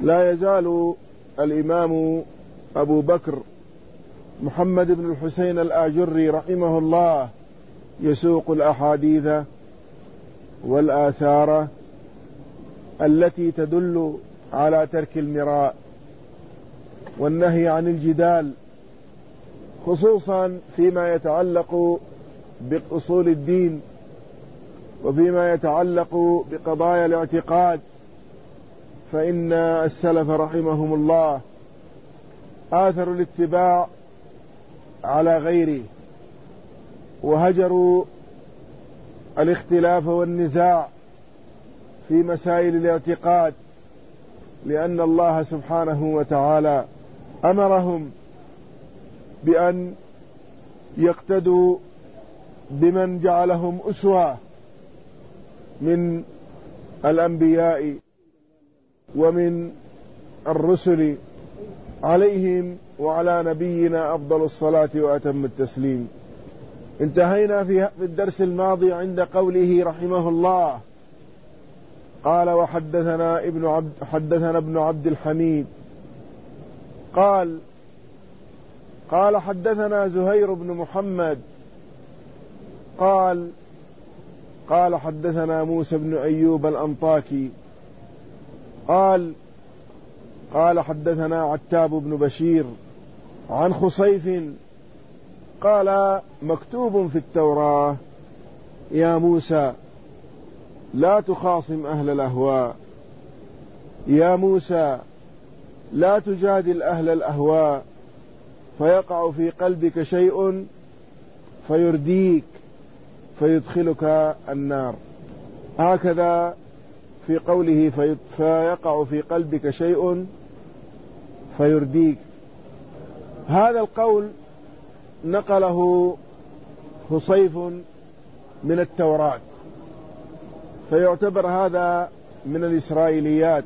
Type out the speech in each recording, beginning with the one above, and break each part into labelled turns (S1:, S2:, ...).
S1: لا يزال الإمام أبو بكر محمد بن الحسين الآجري رحمه الله يسوق الأحاديث والآثار التي تدل على ترك المراء والنهي عن الجدال، خصوصا فيما يتعلق بأصول الدين وفيما يتعلق بقضايا الاعتقاد. فإن السلف رحمهم الله آثروا الاتباع على غيره، وهجروا الاختلاف والنزاع في مسائل الاعتقاد، لأن الله سبحانه وتعالى أمرهم بأن يقتدوا بمن جعلهم أسوة من الأنبياء ومن الرسل عليهم وعلى نبينا أفضل الصلاة وأتم التسليم. انتهينا في الدرس الماضي عند قوله رحمه الله: قال وحدثنا ابن عبد الحميد قال حدثنا زهير بن محمد قال حدثنا موسى بن أيوب الأنطاكي قال حدثنا عتاب بن بشير عن خصيف قال: مكتوب في التوراة: يا موسى لا تخاصم أهل الأهواء، يا موسى لا تجادل أهل الأهواء، فيقع في قلبك شيء فيرديك فيدخلك النار. هكذا في قوله فيقع في قلبك شيء فيرديك. هذا القول نقله خصيف من التوراة، فيعتبر هذا من الإسرائيليات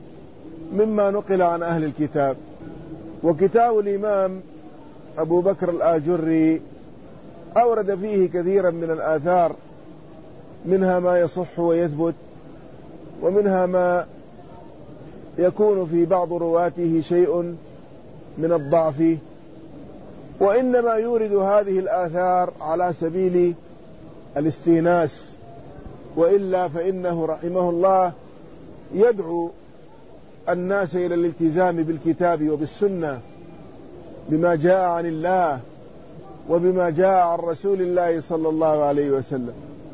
S1: مما نقل عن أهل الكتاب. وكتاب الإمام أبو بكر الآجري أورد فيه كثيرا من الآثار، منها ما يصح ويثبت، ومنها ما يكون في بعض رواته شيء من الضعف، وإنما يورد هذه الآثار على سبيل الاستئناس، وإلا فإنه رحمه الله يدعو الناس إلى الالتزام بالكتاب وبالسنة بما جاء عن الله وبما جاء عن رسول الله صلى الله عليه وسلم.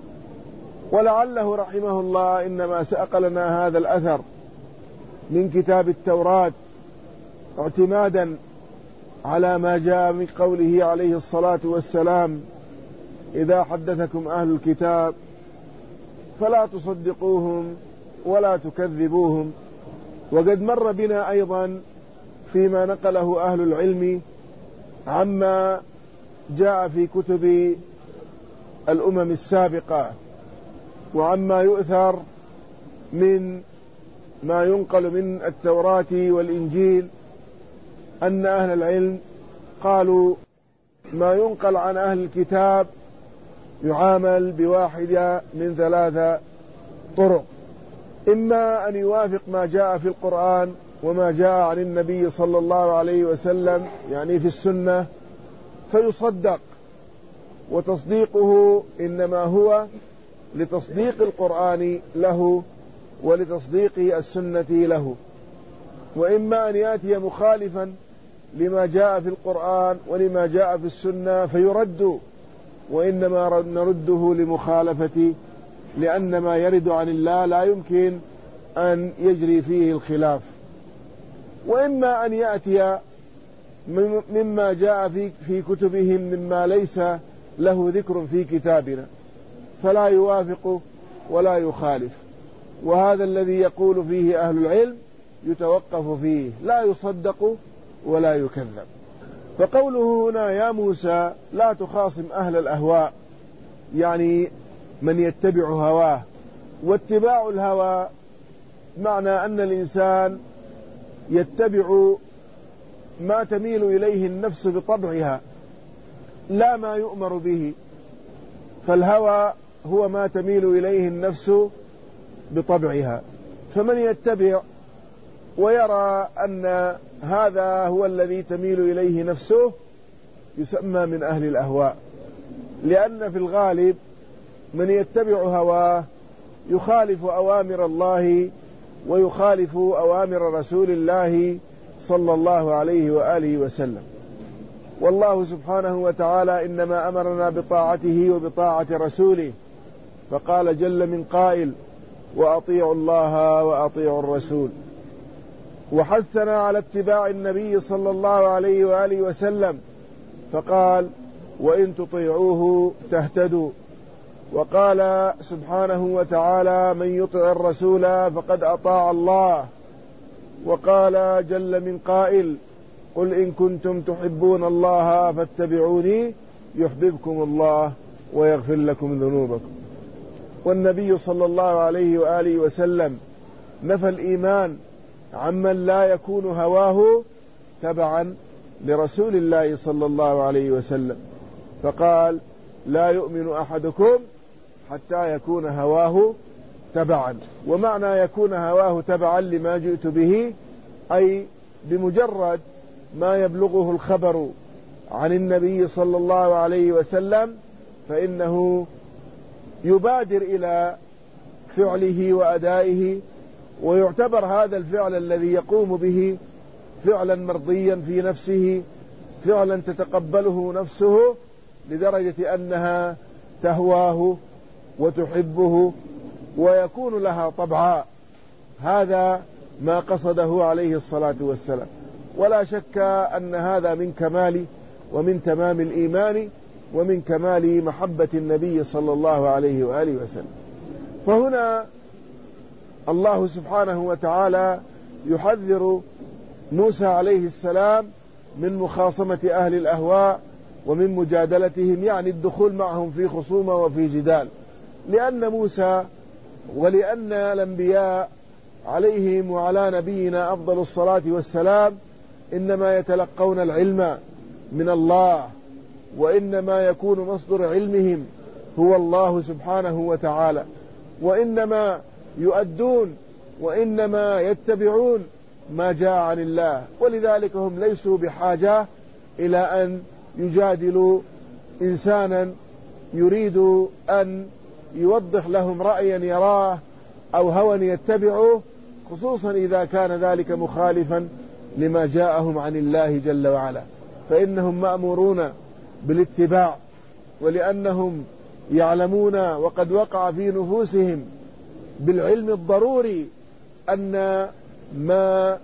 S1: ولعله رحمه الله إنما ساق لنا هذا الأثر من كتاب التوراة اعتمادا على ما جاء من قوله عليه الصلاة والسلام: إذا حدثكم أهل الكتاب فلا تصدقوهم ولا تكذبوهم. وقد مر بنا أيضا فيما نقله أهل العلم عما جاء في كتب الأمم السابقة، وعما يؤثر من ما ينقل من التوراة والإنجيل، أن أهل العلم قالوا ما ينقل عن أهل الكتاب يعامل بواحدة من 3 طرق: إما أن يوافق ما جاء في القرآن وما جاء عن النبي صلى الله عليه وسلم، يعني في السنة، فيصدق، وتصديقه إنما هو لتصديق القرآن له ولتصديق السنة له. وإما أن يأتي مخالفا لما جاء في القرآن ولما جاء في السنة فيرد، وإنما نرده لمخالفة، لأن ما يرد عن الله لا يمكن أن يجري فيه الخلاف. وإما أن يأتي مما جاء في كتبهم مما ليس له ذكر في كتابنا، فلا يوافق ولا يخالف. وهذا الذي يقول فيه أهل العلم يتوقف فيه، لا يصدق ولا يكذب. فقوله هنا: يا موسى لا تخاصم أهل الأهواء، يعني من يتبع هواه. واتباع الهوى معنى أن الإنسان يتبع ما تميل إليه النفس بطبعها، لا ما يؤمر به. فالهوى هو ما تميل إليه النفس بطبعها. فمن يتبع ويرى أن هذا هو الذي تميل إليه نفسه يسمى من أهل الأهواء، لأن في الغالب من يتبع هواه يخالف أوامر الله ويخالف أوامر رسول الله صلى الله عليه وآله وسلم. والله سبحانه وتعالى إنما أمرنا بطاعته وبطاعة رسوله، فقال جل من قائل: وأطيعوا الله وأطيعوا الرسول. وحثنا على اتباع النبي صلى الله عليه وآله وسلم، فقال: وإن تطيعوه تهتدوا. وقال سبحانه وتعالى: من يطع الرسول فقد أطاع الله. وقال جل من قائل: قل إن كنتم تحبون الله فاتبعوني يحببكم الله ويغفر لكم ذنوبكم. والنبي صلى الله عليه وآله وسلم نفى الإيمان عمن لا يكون هواه تبعا لرسول الله صلى الله عليه وسلم، فقال: لا يؤمن أحدكم حتى يكون هواه تبعا. ومعنى يكون هواه تبعا لما جئت به، أي بمجرد ما يبلغه الخبر عن النبي صلى الله عليه وسلم فإنه يبادر إلى فعله وأدائه، ويعتبر هذا الفعل الذي يقوم به فعلا مرضيا في نفسه، فعلا تتقبله نفسه لدرجة أنها تهواه وتحبه ويكون لها طبعا. هذا ما قصده عليه الصلاة والسلام. ولا شك أن هذا من كمال ومن تمام الإيمان ومن كمال محبة النبي صلى الله عليه وآله وسلم. فهنا الله سبحانه وتعالى يحذر موسى عليه السلام من مخاصمة أهل الأهواء ومن مجادلتهم، يعني الدخول معهم في خصومة وفي جدال، لأن موسى ولأن الأنبياء عليهم وعلى نبينا أفضل الصلاة والسلام إنما يتلقون العلم من الله، وإنما يكون مصدر علمهم هو الله سبحانه وتعالى، وإنما يؤدون وإنما يتبعون ما جاء عن الله، ولذلك هم ليسوا بحاجة إلى أن يجادلوا إنسانا يريد أن يوضح لهم رأيا يراه أو هوى يتبعه، خصوصا إذا كان ذلك مخالفا لما جاءهم عن الله جل وعلا، فإنهم مأمورون بالاتباع، ولأنهم يعلمون وقد وقع في نفوسهم بالعلم الضروري أن ما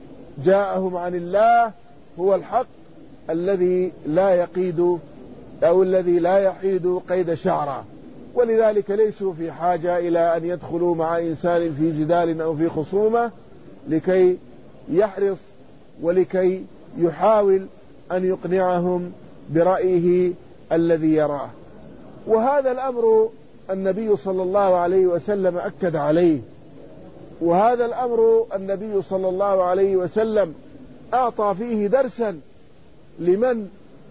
S1: جاءهم عن الله هو الحق الذي لا يقيد أو الذي لا يحيد قيد شعره، ولذلك ليسوا في حاجة إلى أن يدخلوا مع إنسان في جدال أو في خصومة لكي يحرص ولكي يحاول أن يقنعهم برأيه الذي يراه. وهذا الأمر النبي صلى الله عليه وسلم أكد عليه، وهذا الأمر النبي صلى الله عليه وسلم أعطى فيه درسا لمن؟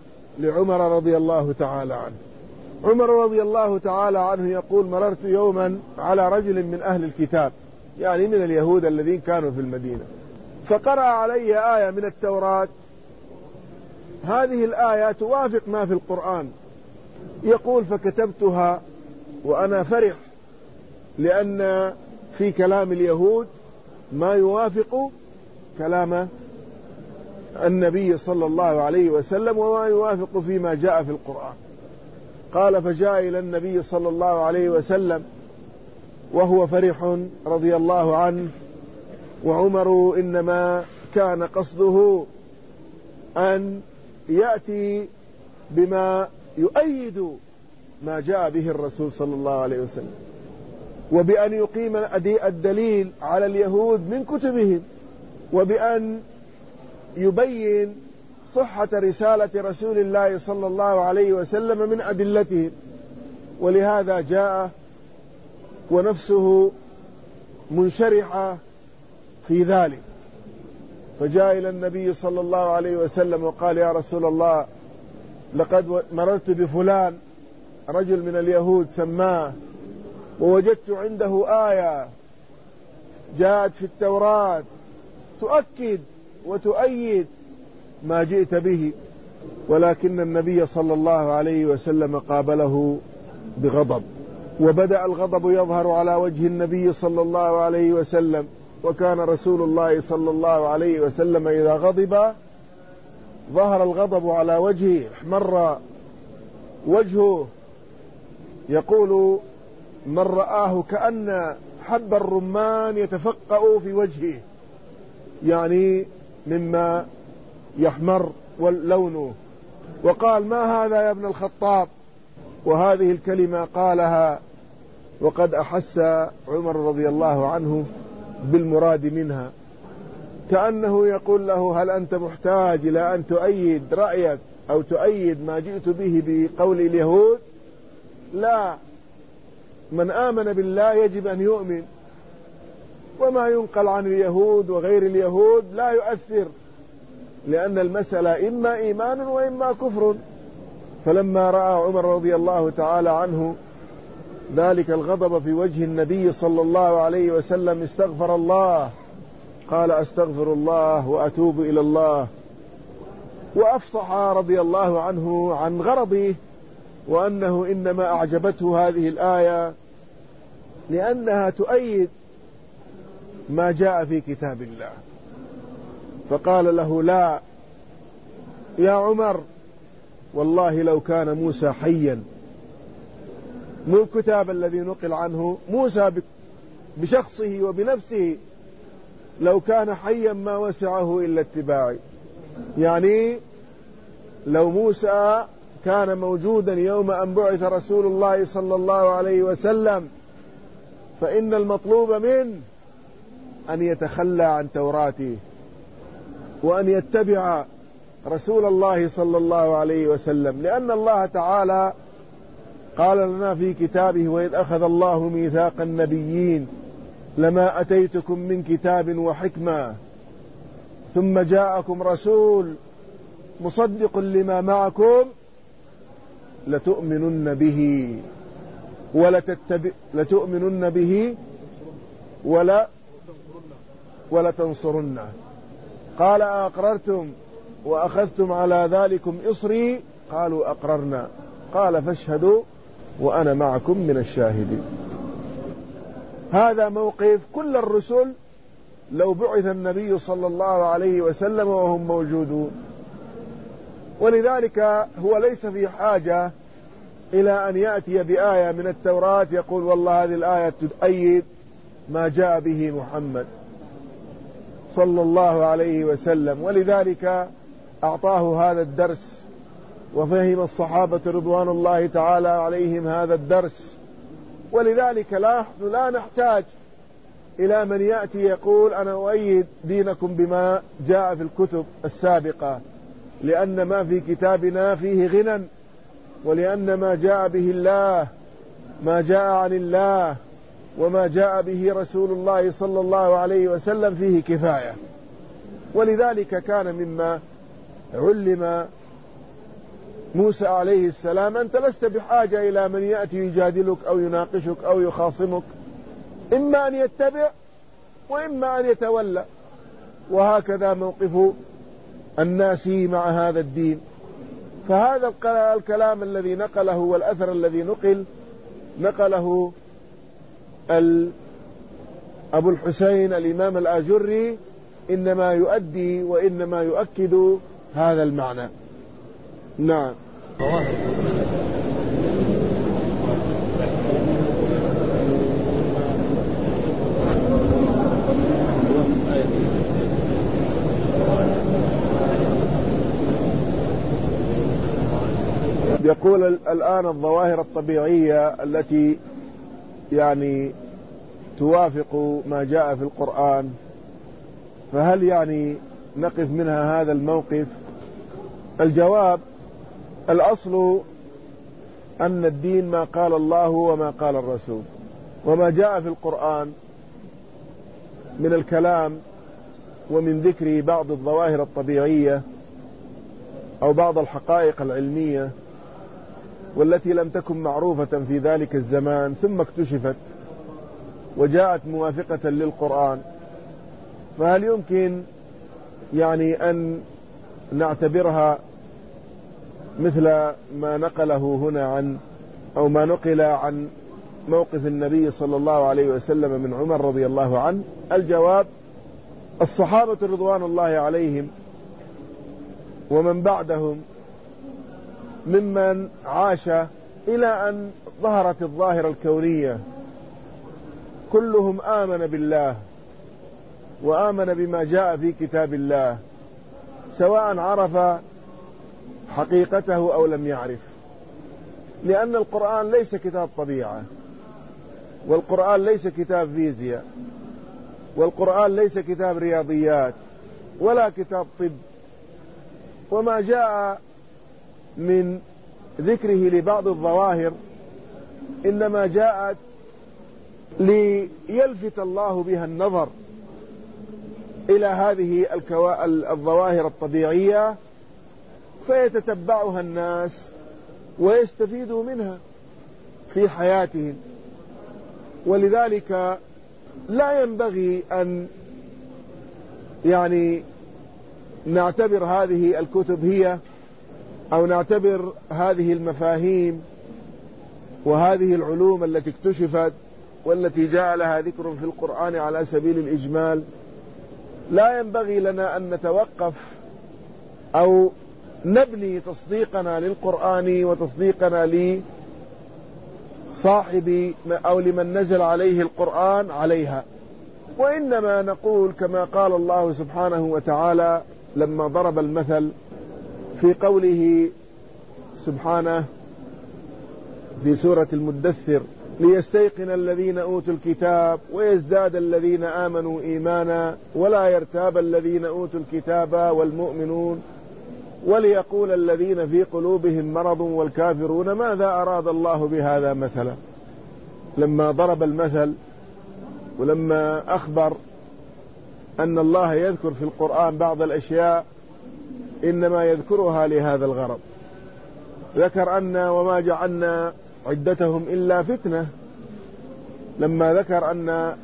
S1: لعمر رضي الله تعالى عنه. عمر رضي الله تعالى عنه يقول: مررت يوما على رجل من أهل الكتاب، يعني من اليهود الذين كانوا في المدينة، فقرأ علي آية من التوراة، هذه الآية توافق ما في القرآن، يقول: فكتبتها وأنا فرح، لأن في كلام اليهود ما يوافق كلام النبي صلى الله عليه وسلم وما يوافق فيما جاء في القرآن. قال: فجاء إلى النبي صلى الله عليه وسلم وهو فرح رضي الله عنه، وعمر إنما كان قصده أن يأتي بما يؤيد ما جاء به الرسول صلى الله عليه وسلم، وبأن يقيم الدليل على اليهود من كتبهم، وبأن يبين صحة رسالة رسول الله صلى الله عليه وسلم من أدلتهم. ولهذا جاء ونفسه منشرحة في ذلك، فجاء إلى النبي صلى الله عليه وسلم وقال: يا رسول الله، لقد مررت بفلان رجل من اليهود سماه، ووجدت عنده آية جاءت في التوراة تؤكد وتؤيد ما جئت به، ولكن النبي صلى الله عليه وسلم قابله بغضب، وبدأ الغضب يظهر على وجه النبي صلى الله عليه وسلم. وكان رسول الله صلى الله عليه وسلم إذا غضب ظهر الغضب على وجهه، احمر وجهه، يقول من رآه كأن حب الرمان يتفقأ في وجهه، يعني مما يحمر لونه. وقال ما هذا يا ابن الخطاب؟ وهذه الكلمة قالها وقد أحس عمر رضي الله عنه بالمراد منها، كأنه يقول له هل أنت محتاج إلى أن تؤيد رأيك أو تؤيد ما جئت به بقول اليهود؟ لا، من آمن بالله يجب أن يؤمن، وما ينقل عن اليهود وغير اليهود لا يؤثر، لأن المسألة إما إيمان وإما كفر. فلما رأى عمر رضي الله تعالى عنه ذلك الغضب في وجه النبي صلى الله عليه وسلم استغفر الله، قال أستغفر الله وأتوب إلى الله، وأفصح رضي الله عنه عن غرضه، وأنه إنما أعجبته هذه الآية لأنها تؤيد ما جاء في كتاب الله. فقال له لا يا عمر، والله لو كان موسى حيا، مو الكتاب الذي نقل عنه، موسى بشخصه وبنفسه لو كان حيا ما وسعه إلا اتباعي. يعني لو موسى كان موجودا يوم أن بعث رسول الله صلى الله عليه وسلم فإن المطلوب منه أن يتخلى عن توراته وأن يتبع رسول الله صلى الله عليه وسلم، لأن الله تعالى قال لنا في كتابه وإذ أخذ الله ميثاق النبيين لما أتيتكم من كتاب وحكمة ثم جاءكم رسول مصدق لما معكم لتؤمنن به لتؤمنن به ولا تنصرنه. قال أقررتم وأخذتم على ذلكم إصري؟ قالوا أقررنا. قال فاشهدوا وأنا معكم من الشاهدين. هذا موقف كل الرسل لو بعث النبي صلى الله عليه وسلم وهم موجودون، ولذلك هو ليس في حاجة إلى أن يأتي بآية من التوراة يقول والله هذه الآية تؤيد ما جاء به محمد صلى الله عليه وسلم. ولذلك أعطاه هذا الدرس، وفهم الصحابة رضوان الله تعالى عليهم هذا الدرس. ولذلك لا نحتاج إلى من يأتي يقول أنا أؤيد دينكم بما جاء في الكتب السابقة، لأن ما في كتابنا فيه غنى، ولأن ما جاء به الله ما جاء عن الله وما جاء به رسول الله صلى الله عليه وسلم فيه كفاية. ولذلك كان مما علم موسى عليه السلام أنت لست بحاجة إلى من يأتي يجادلك أو يناقشك أو يخاصمك، إما أن يتبع وإما أن يتولى. وهكذا موقف الناس مع هذا الدين. فهذا الكلام الذي نقله والأثر الذي نقله أبو الحسين الإمام الآجري إنما يؤدي وإنما يؤكد هذا المعنى. نعم. يقول الآن الظواهر الطبيعية التي يعني توافق ما جاء في القرآن، فهل يعني نقف منها هذا الموقف؟ الجواب الأصل أن الدين ما قال الله وما قال الرسول، وما جاء في القرآن من الكلام ومن ذكر بعض الظواهر الطبيعية أو بعض الحقائق العلمية والتي لم تكن معروفة في ذلك الزمان ثم اكتشفت وجاءت موافقة للقرآن، فهل يمكن يعني أن نعتبرها مثل ما نقله هنا عن أو ما نقل عن موقف النبي صلى الله عليه وسلم من عمر رضي الله عنه؟ الجواب: الصحابة رضوان الله عليهم ومن بعدهم ممن عاش إلى أن ظهرت الظاهرة الكونية كلهم آمن بالله وآمن بما جاء في كتاب الله، سواء عرف حقيقته أو لم يعرف، لأن القرآن ليس كتاب طبيعة، والقرآن ليس كتاب فيزياء، والقرآن ليس كتاب رياضيات ولا كتاب طب. وما جاء من ذكره لبعض الظواهر إنما جاءت ليلفت الله بها النظر إلى هذه الظواهر الطبيعية فيتتبعها الناس ويستفيدوا منها في حياتهم. ولذلك لا ينبغي أن يعني نعتبر هذه الكتب هي أو نعتبر هذه المفاهيم وهذه العلوم التي اكتشفت والتي جاء لها ذكر في القرآن على سبيل الإجمال. لا ينبغي لنا أن نتوقف أو نبني تصديقنا للقرآن وتصديقنا لصاحب أو لمن نزل عليه القرآن عليها، وإنما نقول كما قال الله سبحانه وتعالى لما ضرب المثل في قوله سبحانه في سورة المدثر: ليستيقن الذين أوتوا الكتاب ويزداد الذين آمنوا إيمانا ولا يرتاب الذين أوتوا الكتاب والمؤمنون وليقول الذين في قلوبهم مرض والكافرون ماذا أراد الله بهذا مثلا. لما ضرب المثل ولما أخبر أن الله يذكر في القرآن بعض الأشياء إنما يذكرها لهذا الغرض، ذكر أن وما جعلنا عدتهم إلا فتنة، لما ذكر أن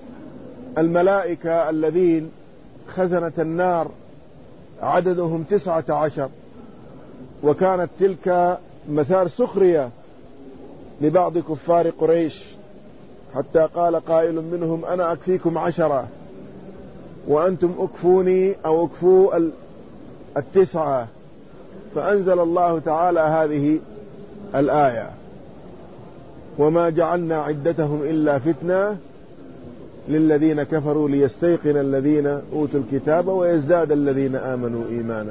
S1: الملائكة الذين خزنة النار عددهم 19 وكانت تلك مثار سخرية لبعض كفار قريش، حتى قال قائل منهم: أنا أكفيكم 10 وأنتم أكفوني أو أكفوا 9. فأنزل الله تعالى هذه الآية: وما جعلنا عدتهم إلا فتنة للذين كفروا ليستيقن الذين أوتوا الكتاب ويزداد الذين آمنوا إيمانا.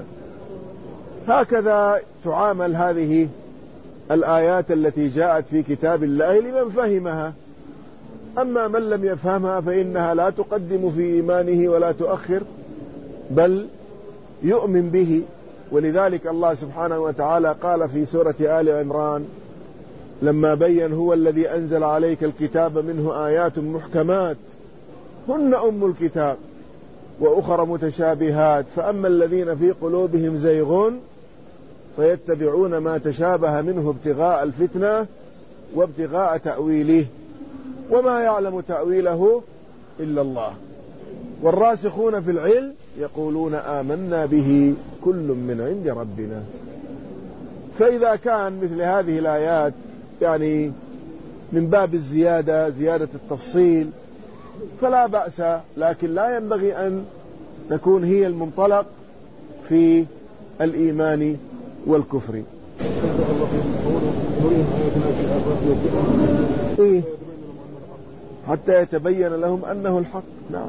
S1: هكذا تعامل هذه الآيات التي جاءت في كتاب الله لمن فهمها، أما من لم يفهمها فإنها لا تقدم في إيمانه ولا تؤخر بل يؤمن به. ولذلك الله سبحانه وتعالى قال في سورة آل عمران لما بين: هو الذي أنزل عليك الكتاب منه آيات محكمات هن أم الكتاب وأخر متشابهات فأما الذين في قلوبهم زيغ فيتبعون ما تشابه منه ابتغاء الفتنة وابتغاء تأويله وما يعلم تأويله إلا الله والراسخون في العلم يقولون آمنا به كل من عند ربنا. فإذا كان مثل هذه الآيات يعني من باب زيادة التفصيل فلا بأس، لكن لا ينبغي أن تكون هي المنطلق في الإيمان والكفر. إيه؟ حتى يتبين لهم أنه الحق. نعم،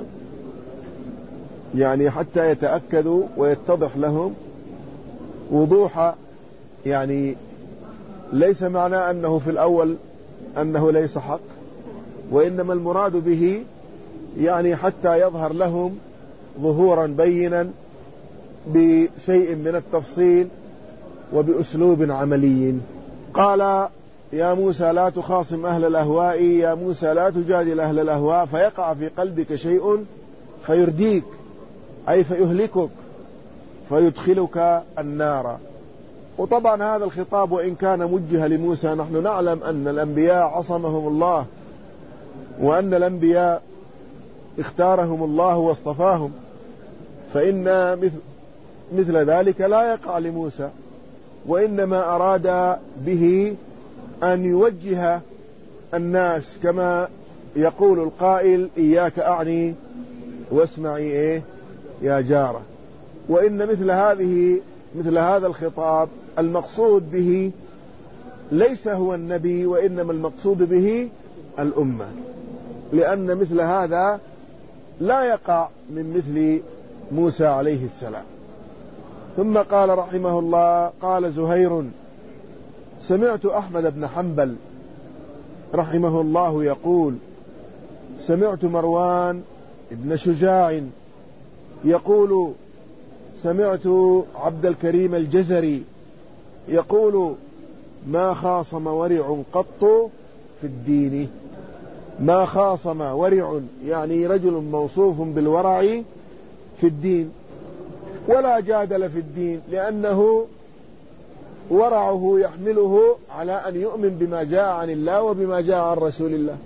S1: يعني حتى يتأكدوا ويتضح لهم وضوح، يعني ليس معنى أنه في الأول أنه ليس حق، وإنما المراد به يعني حتى يظهر لهم ظهورا بينا بشيء من التفصيل وبأسلوب عملي. قال: يا موسى لا تخاصم أهل الأهواء، يا موسى لا تجادل أهل الأهواء فيقع في قلبك شيء فيرديك أي فيهلكك فيدخلك النار. وطبعا هذا الخطاب وإن كان موجه لموسى نحن نعلم أن الأنبياء عصمهم الله، وأن الأنبياء اختارهم الله واصطفاهم، فإن مثل ذلك لا يقع لموسى، وإنما أراد به أن يوجه الناس كما يقول القائل: إياك أعني واسمعي يا جارة. وإن مثل هذا الخطاب المقصود به ليس هو النبي، وإنما المقصود به الأمة، لأن مثل هذا لا يقع من مثل موسى عليه السلام. ثم قال رحمه الله: قال زهير: سمعت أحمد بن حنبل رحمه الله يقول: سمعت مروان بن شجاع يقول: سمعت عبد الكريم الجزري يقول: ما خاصم ورع قط في الدين. ما خاصم ورع يعني رجل موصوف بالورع في الدين، ولا جادل في الدين، لأنه ورعه يحمله على أن يؤمن بما جاء عن الله وبما جاء عن رسول الله،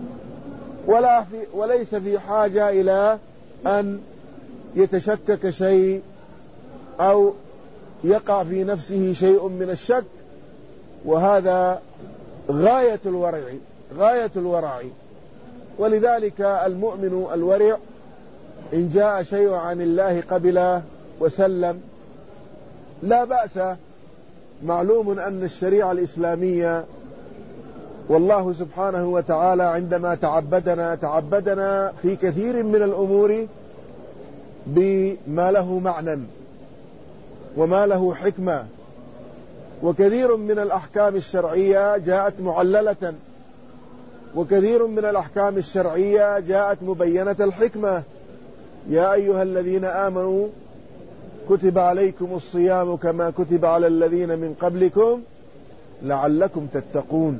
S1: وليس في حاجة إلى أن يتشكك شيء أو يقع في نفسه شيء من الشك، وهذا غاية الورع. ولذلك المؤمن الورع إن جاء شيء عن الله قبله وسلم لا بأس. معلوم أن الشريعة الإسلامية والله سبحانه وتعالى عندما تعبدنا في كثير من الأمور بما له معنى وما له حكمة، وكثير من الأحكام الشرعية جاءت معللة، وكثير من الأحكام الشرعية جاءت مبينة الحكمة. يا أيها الذين آمنوا كتب عليكم الصيام كما كتب على الذين من قبلكم لعلكم تتقون.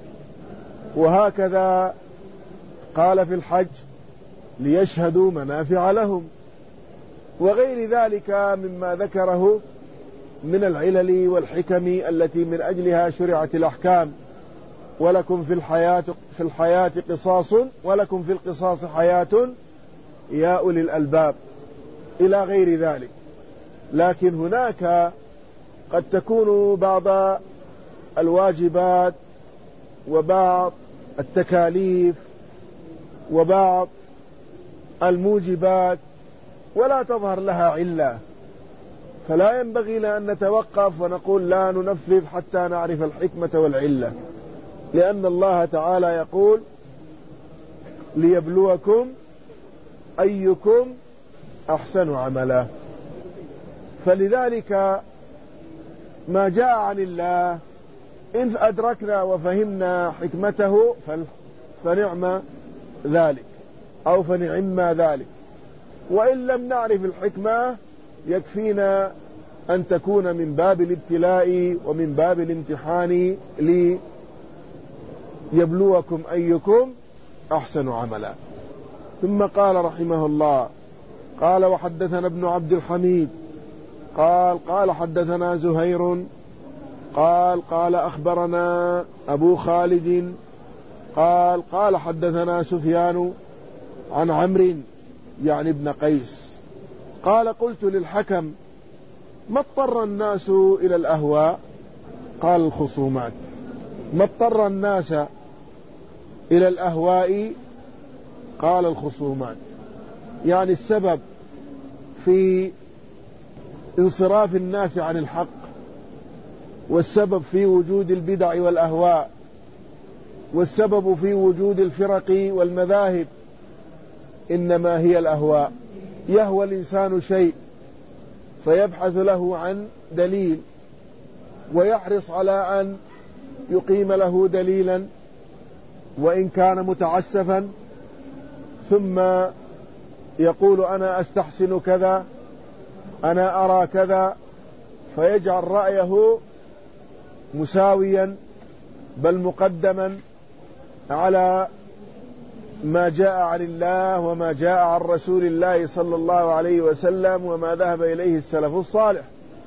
S1: وهكذا قال في الحج: ليشهدوا منافع لهم، وغير ذلك مما ذكره من العلل والحكم التي من أجلها شرعت الأحكام. ولكم في الحياة قصاص ولكم في القصاص حياة يا أولي الألباب، إلى غير ذلك. لكن هناك قد تكون بعض الواجبات وبعض التكاليف وبعض الموجبات ولا تظهر لها علة، فلا ينبغي لنا أن نتوقف ونقول لا ننفذ حتى نعرف الحكمة والعلة، لأن الله تعالى يقول: ليبلوكم أيكم أحسن عملا. فلذلك ما جاء عن الله إن أدركنا وفهمنا حكمته فنعم ذلك أو فنعم ذلك، وإن لم نعرف الحكمة يكفينا أن تكون من باب الابتلاء ومن باب الامتحان ليبلوكم أيكم أحسن عملا. ثم قال رحمه الله: قال وحدثنا ابن عبد الحميد قال حدثنا زهير قال أخبرنا أبو خالد قال حدثنا سفيان عن عمرو يعني ابن قيس قال: قلت للحكم: ما اضطر الناس إلى الأهواء؟ قال: الخصومات. ما اضطر الناس إلى الأهواء؟ قال: الخصومات. يعني السبب في انصراف الناس عن الحق، والسبب في وجود البدع والأهواء، والسبب في وجود الفرق والمذاهب إنما هي الأهواء. يهوى الإنسان شيء فيبحث له عن دليل ويحرص على أن يقيم له دليلا وإن كان متعسفا، ثم يقول: أنا أستحسن كذا، أنا أرى كذا، فيجعل رأيه مساويا بل مقدما على ما جاء عن الله وما جاء عن رسول الله صلى الله عليه وسلم وما ذهب إليه السلف الصالح،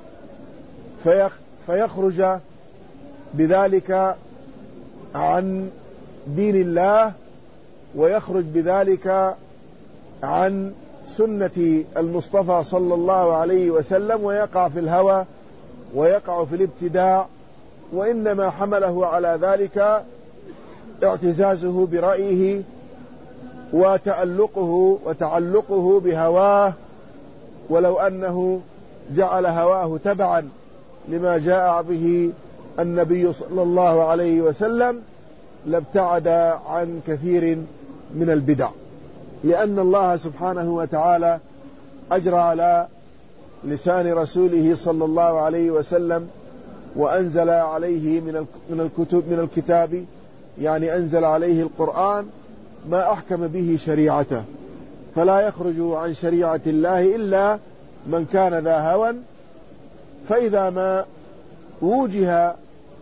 S1: فيخرج بذلك عن دين الله، ويخرج بذلك عن سنة المصطفى صلى الله عليه وسلم ويقع في الهوى ويقع في الابتداع، وإنما حمله على ذلك اعتزازه برأيه وتعلقه بهواه، ولو أنه جعل هواه تبعا لما جاء به النبي صلى الله عليه وسلم لابتعد عن كثير من البدع، لأن الله سبحانه وتعالى أجرى على لسان رسوله صلى الله عليه وسلم وأنزل عليه من الكتاب، يعني أنزل عليه القرآن ما أحكم به شريعته، فلا يخرج عن شريعة الله إلا من كان ذا هوى. فإذا ما وجه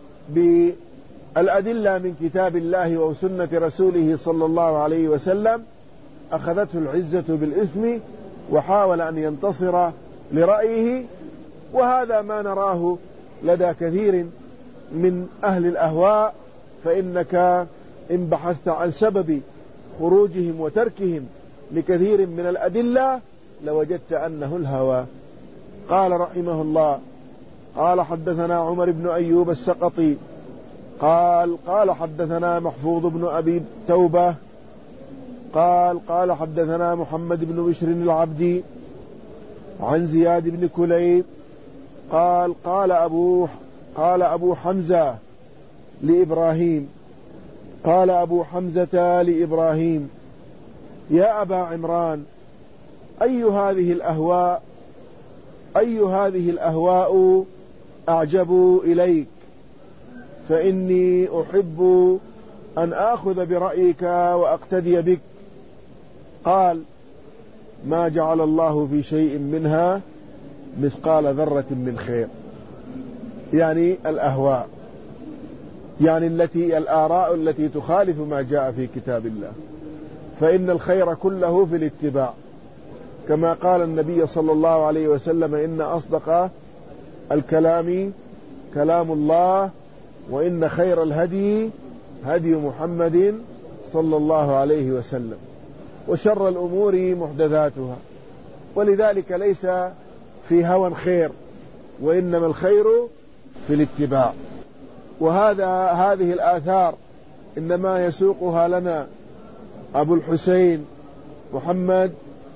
S1: بالأدلة من كتاب الله وسنة رسوله صلى الله عليه وسلم أخذته العزة بالإثم وحاول أن ينتصر لرأيه، وهذا ما نراه لدى كثير من أهل الأهواء، فإنك إن بحثت عن سبب خروجهم وتركهم لكثير من الأدلة لوجدت أنه الهوى. قال رحمه الله: قال حدثنا عمر بن أيوب السقطي قال حدثنا محفوظ بن أبي توبة قال حدثنا محمد بن بشر العبدي عن زياد بن كليب قال أبو حمزة لإبراهيم: يا أبا عمران، أي هذه الأهواء أعجب إليك؟ فإني أحب أن آخذ برأيك وأقتدي بك. قال: ما جعل الله في شيء منها مثقال ذرة من خير، يعني الأهواء، يعني الآراء التي تخالف ما جاء في كتاب الله، فإن الخير كله في الاتباع، كما قال النبي صلى الله عليه وسلم: إن أصدق الكلام كلام الله، وإن خير الهدي هدي محمد صلى الله عليه وسلم، وشر الأمور محدثاتها، ولذلك ليس في هوى خير، وإنما الخير في الاتباع. هذه الآثار إنما يسوقها لنا أبو الحسين محمد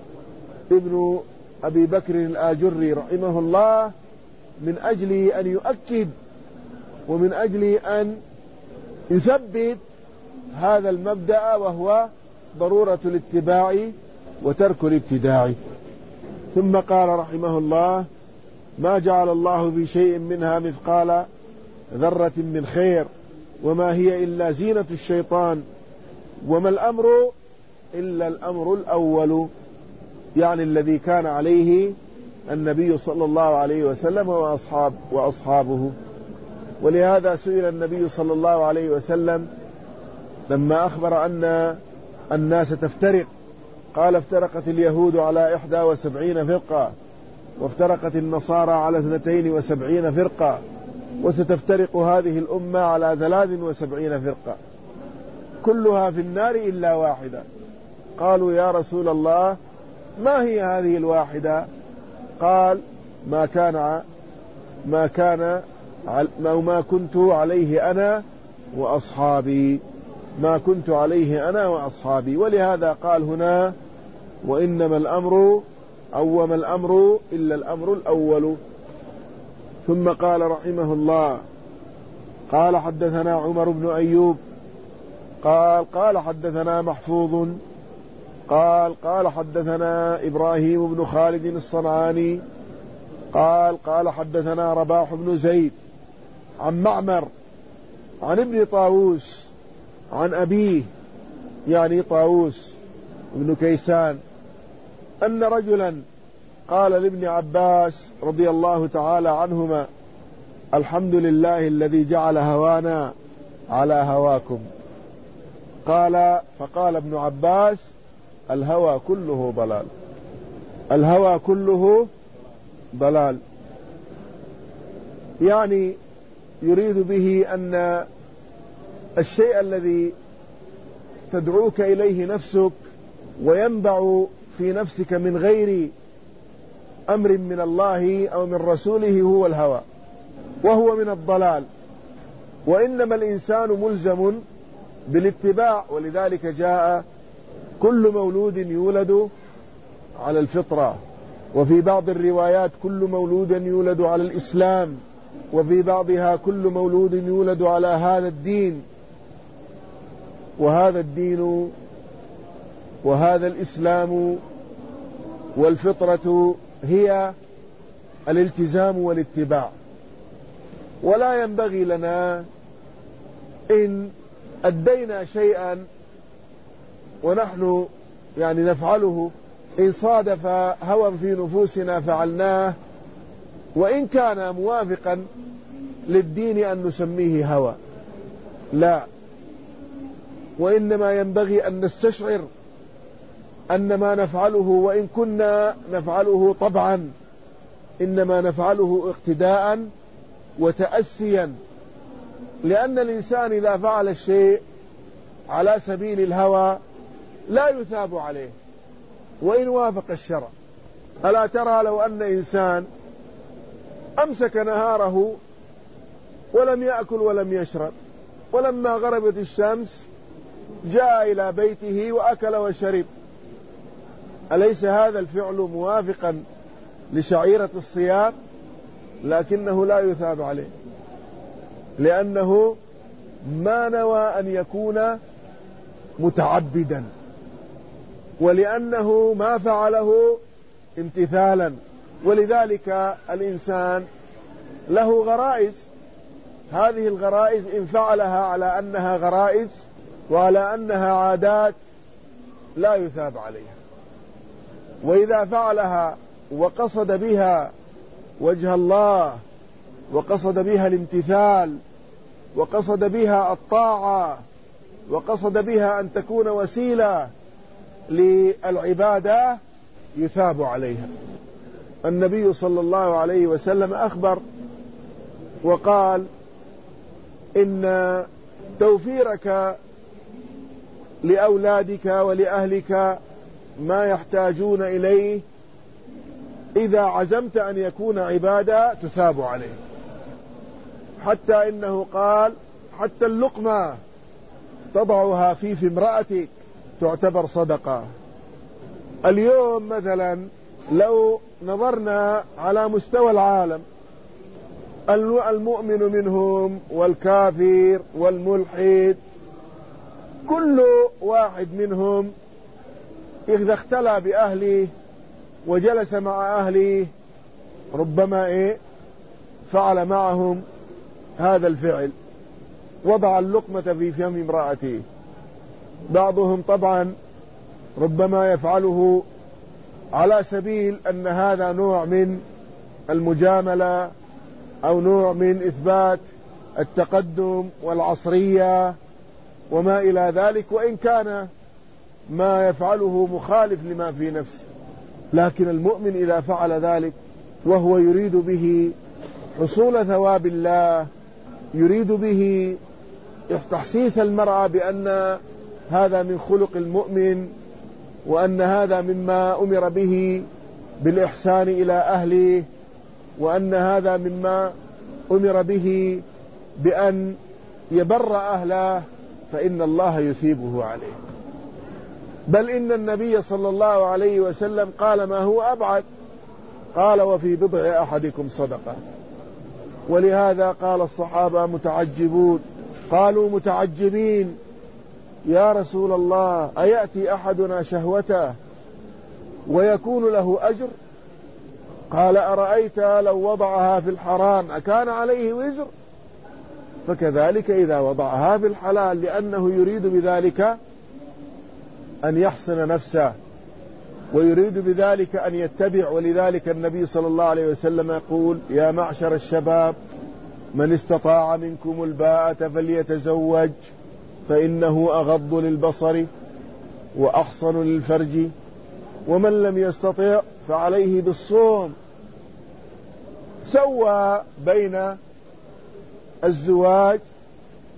S1: ابن أبي بكر الآجري رحمه الله، من أجل أن يؤكد ومن أجل أن يثبت هذا المبدأ، وهو ضرورة الاتباع وترك الابتداع. ثم قال رحمه الله: ما جعل الله في شيء منها مثقال ذرة من خير، وما هي إلا زينة الشيطان، وما الأمر إلا الأمر الأول، يعني الذي كان عليه النبي صلى الله عليه وسلم وأصحابه. ولهذا سئل النبي صلى الله عليه وسلم لما أخبر أن الناس تفترق، قال: افترقت اليهود على 71 فرقة، وافترقت النصارى على 72 فرقة، وستفترق هذه الأمة على 73 فرقة، كلها في النار إلا واحدة. قالوا: يا رسول الله، ما هي هذه الواحدة؟ قال: ما كنت عليه أنا وأصحابي، ما كنت عليه أنا وأصحابي. ولهذا قال هنا: وإنما الأمر أو ما الأمر إلا الأمر الأول. ثم قال رحمه الله: قال حدثنا عمر بن أيوب قال حدثنا محفوظ قال حدثنا إبراهيم بن خالد الصنعاني قال حدثنا رباح بن زيد عن معمر عن ابن طاووس عن أبيه، يعني طاووس بن كيسان، أن رجلا قال لابن عباس رضي الله تعالى عنهما: الحمد لله الذي جعل هوانا على هواكم. فقال ابن عباس: الهوى كله ضلال، الهوى كله ضلال، يعني يريد به أن الشيء الذي تدعوك إليه نفسك وينبع في نفسك من غير أمر من الله أو من رسوله هو الهوى، وهو من الضلال. وإنما الإنسان ملزم بالاتباع، ولذلك جاء كل مولود يولد على الفطرة، وفي بعض الروايات كل مولود يولد على الإسلام، وفي بعضها كل مولود يولد على هذا الدين. وهذا الدين وهذا الإسلام والفطرة هي الالتزام والاتباع. ولا ينبغي لنا إن أدينا شيئا ونحن نفعله، إن صادف هوى في نفوسنا فعلناه، وإن كان موافقا للدين أن نسميه هوى، لا. وإنما ينبغي أن نستشعر أن ما نفعله، وإن كنا نفعله طبعا، إنما نفعله اقتداء وتأسيا، لأن الإنسان إذا فعل الشيء على سبيل الهوى لا يثاب عليه وإن وافق الشرع. ألا ترى لو أن إنسان أمسك نهاره ولم يأكل ولم يشرب، ولما غربت الشمس جاء إلى بيته وأكل وشرب، أليس هذا الفعل موافقا لشعيرة الصيام؟ لكنه لا يثاب عليه، لأنه ما نوى أن يكون متعبدا، ولأنه ما فعله امتثالا. ولذلك الإنسان له غرائز، هذه الغرائز إن فعلها على أنها غرائز وعلى أنها عادات لا يثاب عليها، وإذا فعلها وقصد بها وجه الله، وقصد بها الامتثال، وقصد بها الطاعة، وقصد بها أن تكون وسيلة للعبادة، يثاب عليها. النبي صلى الله عليه وسلم أخبر وقال: إن توفيرك لأولادك ولأهلك ما يحتاجون إليه إذا عزمت أن يكون عبادة تثاب عليه. حتى إنه قال: حتى اللقمة تضعها في امرأتك تعتبر صدقة. اليوم مثلا لو نظرنا على مستوى العالم، المؤمن منهم والكافر والملحد، كل واحد منهم إذا اختلى بأهله وجلس مع أهله ربما فعل معهم هذا الفعل، وضع اللقمة في فم امرأته. بعضهم طبعا ربما يفعله على سبيل أن هذا نوع من المجاملة أو نوع من إثبات التقدم والعصرية وما إلى ذلك، وإن كان ما يفعله مخالف لما في نفسه. لكن المؤمن إذا فعل ذلك وهو يريد به حصول ثواب الله، يريد به تحسيس المرأة بأن هذا من خلق المؤمن، وأن هذا مما أمر به بالإحسان إلى أهله، وأن هذا مما أمر به بأن يبر أهله، فإن الله يثيبه عليه. بل إن النبي صلى الله عليه وسلم قال ما هو أبعد، قال: وفي بضع أحدكم صدقة. ولهذا قال الصحابة متعجبون، قالوا متعجبين: يا رسول الله، أيأتي أحدنا شهوته ويكون له أجر؟ قال: أرأيت لو وضعها في الحرام أكان عليه وزر؟ فكذلك إذا وضعها في الحلال، لأنه يريد بذلك أن يحصن نفسه ويريد بذلك أن يتبع. ولذلك النبي صلى الله عليه وسلم يقول: يا معشر الشباب، من استطاع منكم الباءة فليتزوج، فإنه أغض للبصر وأحصن للفرج، ومن لم يستطع فعليه بالصوم. سوى بين الزواج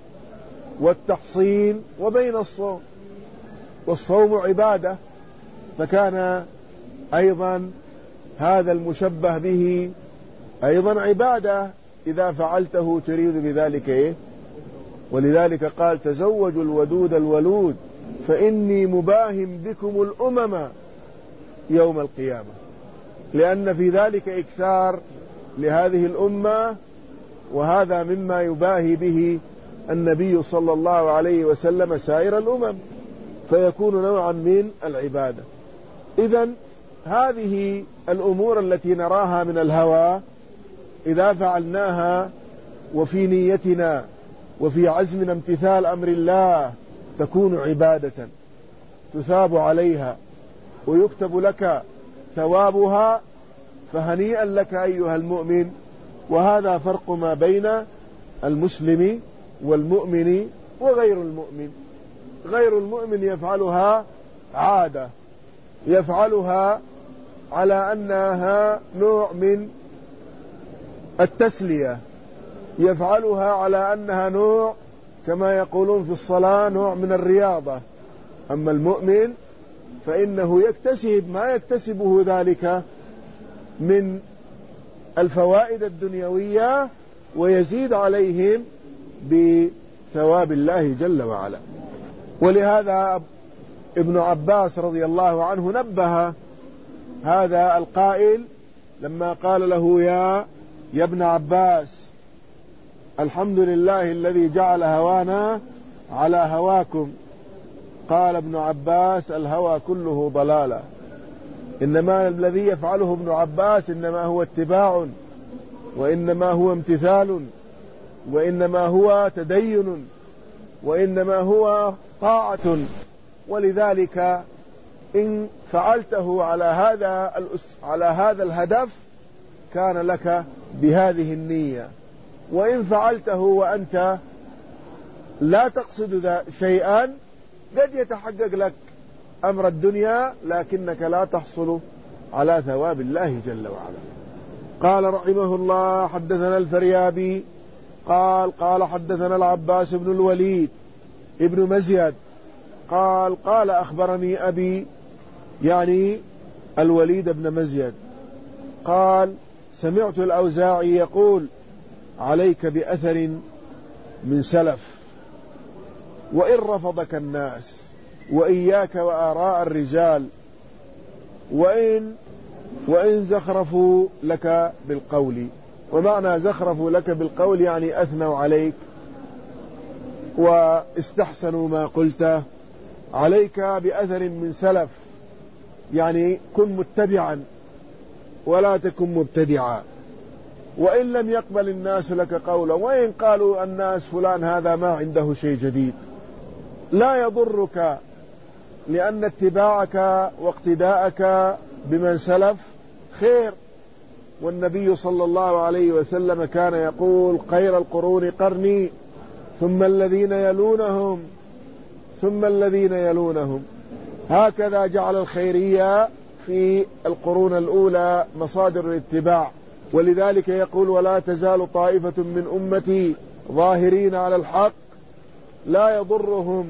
S1: والتحصين وبين الصوم، والصوم عبادة فكان أيضا هذا المشبه به أيضا عبادة إذا فعلته تريد بذلك إيه؟ ولذلك قال تزوجوا الودود الولود فإني مباهم بكم الأمم يوم القيامة، لأن في ذلك إكثار لهذه الأمة، وهذا مما يباهي به النبي صلى الله عليه وسلم سائر الأمم، فيكون نوعا من العبادة. إذن هذه الأمور التي نراها من الهوى إذا فعلناها وفي نيتنا وفي عزمنا امتثال أمر الله تكون عبادة تثاب عليها ويكتب لك ثوابها، فهنيئا لك أيها المؤمن. وهذا فرق ما بين المسلم والمؤمن وغير المؤمن. غير المؤمن يفعلها عادة، يفعلها على أنها نوع من التسلية، يفعلها على أنها نوع كما يقولون في الصلاة نوع من الرياضة. أما المؤمن فإنه يكتسب ما يكتسبه ذلك من الفوائد الدنيوية ويزيد عليهم بثواب الله جل وعلا. ولهذا ابن عباس رضي الله عنه نبه هذا القائل لما قال له يا ابن عباس الحمد لله الذي جعل هوانا على هواكم. قال ابن عباس الهوى كله ضلالة، إنما الذي يفعله ابن عباس إنما هو اتباع، وإنما هو امتثال، وإنما هو تدين، وإنما هو طاعة. ولذلك إن فعلته على هذا الهدف كان لك بهذه النية، وإن فعلته وأنت لا تقصد شيئا قد يتحقق لك أمر الدنيا لكنك لا تحصل على ثواب الله جل وعلا. قال رحمه الله حدثنا الفريابي قال حدثنا العباس بن الوليد ابن مزيد قال أخبرني أبي، يعني الوليد بن مزيد، قال سمعت الأوزاعي يقول عليك بأثر من سلف وإن رفضك الناس، وإياك وآراء الرجال، وإن زخرفوا لك بالقول. ومعنى زخرفوا لك بالقول يعني أثنوا عليك واستحسنوا ما قلته. عليك بأثر من سلف يعني كن متبعا ولا تكن مبتدعا. وإن لم يقبل الناس لك قولا، وإن قالوا الناس فلان هذا ما عنده شيء جديد، لا يضرك، لأن اتباعك واقتداءك بمن سلف خير. والنبي صلى الله عليه وسلم كان يقول خير القرون قرني ثم الذين يلونهم ثم الذين يلونهم. هكذا جعل الخيرية في القرون الأولى مصادر الاتباع. ولذلك يقول ولا تزال طائفة من أمتي ظاهرين على الحق لا يضرهم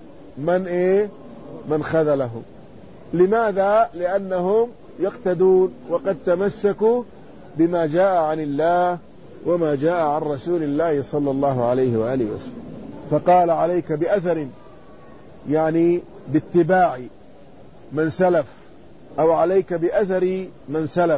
S1: من خذلهم. لماذا؟ لأنهم يقتدون وقد تمسكوا بما جاء عن الله وما جاء عن رسول الله صلى الله عليه وآله وسلم. فقال عليك بأثر يعني باتباع من سلف، أو عليك بأثر من سلف.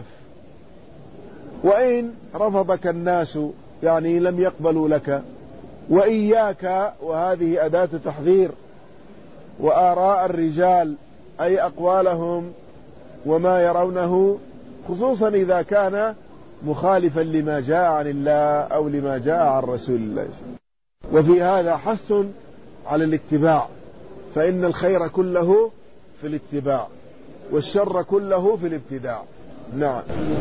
S1: وإن رفضك الناس يعني لم يقبلوا لك، وإياك وهذه أداة تحذير، وآراء الرجال أي أقوالهم وما يرونه، خصوصا إذا كان مخالفا لما جاء عن الله أو لما جاء عن رسول الله. وفي هذا حث على الاتباع، فإن الخير كله في الاتباع والشر كله في الابتداع. نعم.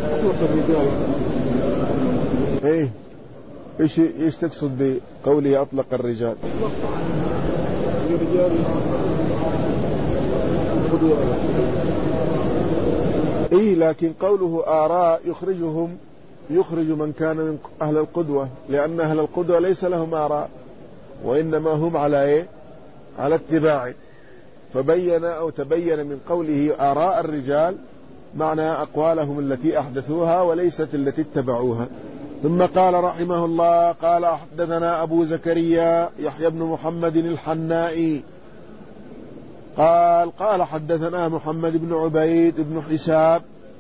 S1: ايش تقصد بقوله أطلق الرجال؟ لكن قوله آراء يخرج من كان من أهل القدوة، لأن أهل القدوة ليس لهم آراء وإنما هم على اتباع. فبين أو تبين من قوله آراء الرجال معنى أقوالهم التي أحدثوها وليست التي اتبعوها. ثم قال رحمه الله: قال حدثنا أبو زكريا يحيى بن محمد الحنائي قال حدثنا محمد بن عبيد بن حساب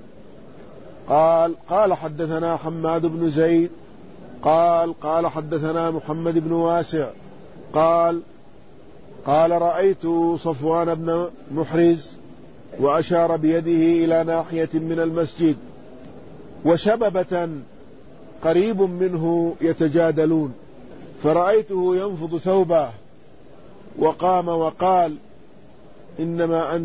S1: قال حدثنا حماد بن زيد قال حدثنا محمد بن واسع قال رأيت صفوان بن محرز وأشار بيده إلى ناحية من المسجد وشببة قريب منه يتجادلون، فرأيته ينفض ثوبه وقام وقال: إنما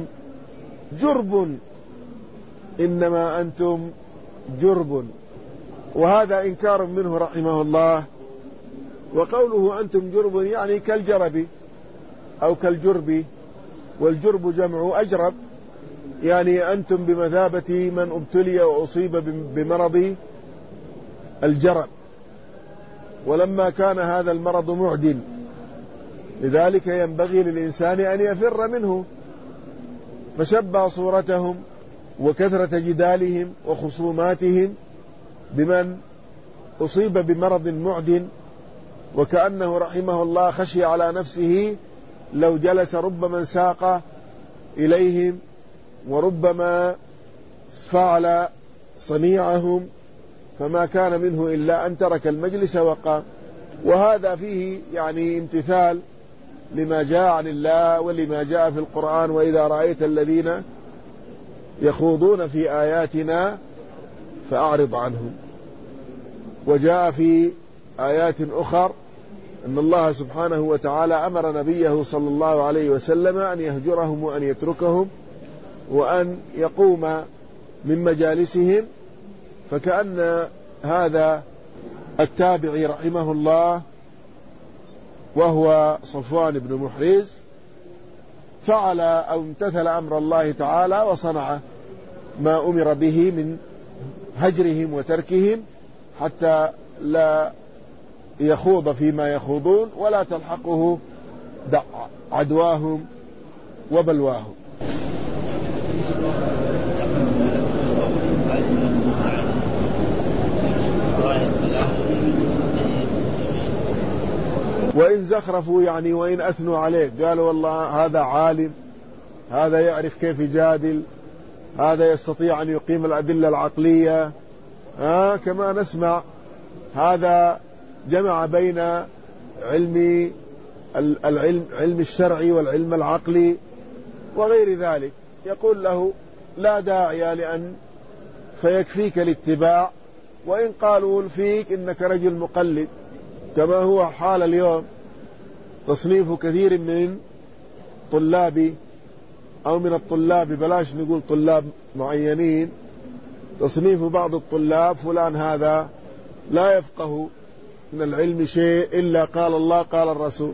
S1: أنتم جرب. وهذا إنكار منه رحمه الله. وقوله أنتم جرب يعني كالجرب أو كالجرب، والجرب جمع أجرب، يعني أنتم بمثابة من ابتلي وأصيب بمرض الجرب، ولما كان هذا المرض معدٍ لذلك ينبغي للإنسان أن يفر منه، فشبه صورتهم وكثرة جدالهم وخصوماتهم بمن أصيب بمرض معدٍ، وكأنه رحمه الله خشي على نفسه لو جلس ربما ساق إليهم وربما فعل صنيعهم، فما كان منه إلا أن ترك المجلس وقام. وهذا فيه يعني امتثال لما جاء عن الله ولما جاء في القرآن: وإذا رأيت الذين يخوضون في آياتنا فأعرض عنهم. وجاء في آيات أخر أن الله سبحانه وتعالى أمر نبيه صلى الله عليه وسلم أن يهجرهم وأن يتركهم وأن يقوم من مجالسهم. فكأن هذا التابعي رحمه الله وهو صفوان بن محرز فعل أو امتثل أمر الله تعالى وصنع ما أمر به من هجرهم وتركهم حتى لا يخوض فيما يخوضون ولا تلحقه عدواهم وبلواهم. وإن زخرفوا يعني وإن أثنوا عليه، قالوا والله هذا عالم، هذا يعرف كيف يجادل، هذا يستطيع أن يقيم الأدلة العقلية، كما نسمع هذا جمع بين علم الشرعي والعلم العقلي وغير ذلك. يقول له: لا داعي لأن فيكفيك الاتباع، وإن قالوا فيك إنك رجل مقلد، كما هو حال اليوم تصنيف كثير من طلاب أو من الطلاب، بلاش نقول طلاب معينين، تصنيف بعض الطلاب: فلان هذا لا يفقه من العلم شيء إلا قال الله قال الرسول.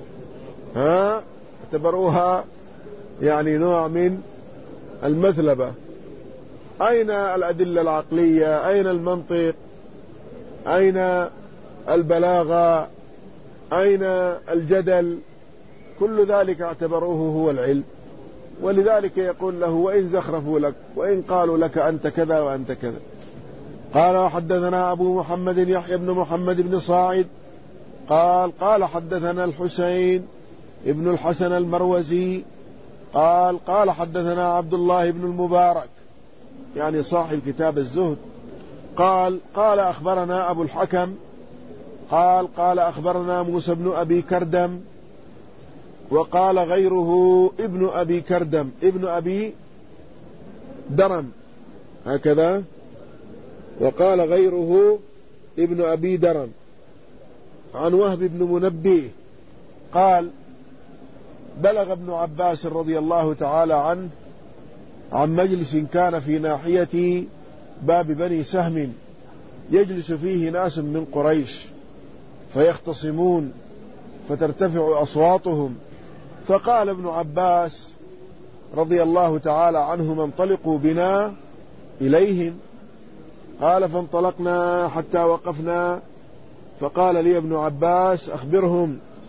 S1: اعتبروها يعني نوع من المثلبة. أين الأدلة العقلية؟ أين المنطق؟ أين البلاغة؟ أين الجدل؟ كل ذلك اعتبروه هو العلم. ولذلك يقول له: وإن زخرفوا لك، وإن قالوا لك أنت كذا وأنت كذا. قال: حدثنا أبو محمد يحيى بن محمد بن صاعد قال حدثنا الحسين ابن الحسن المروزي قال حدثنا عبد الله بن المبارك يعني صاحب كتاب الزهد قال أخبرنا أبو الحكم قال أخبرنا موسى بن أبي كردم، وقال غيره ابن أبي كردم ابن أبي درم، هكذا، وقال غيره ابن أبي درم عن وهب بن منبه قال: بلغ ابن عباس رضي الله تعالى عنه عن مجلس كان في ناحية باب بني سهم يجلس فيه ناس من قريش فيختصمون فترتفع أصواتهم، فقال ابن عباس رضي الله تعالى عنهما: انطلقوا بنا إليهم. قال: فانطلقنا حتى وقفنا، فقال لي ابن عباس: أخبرهم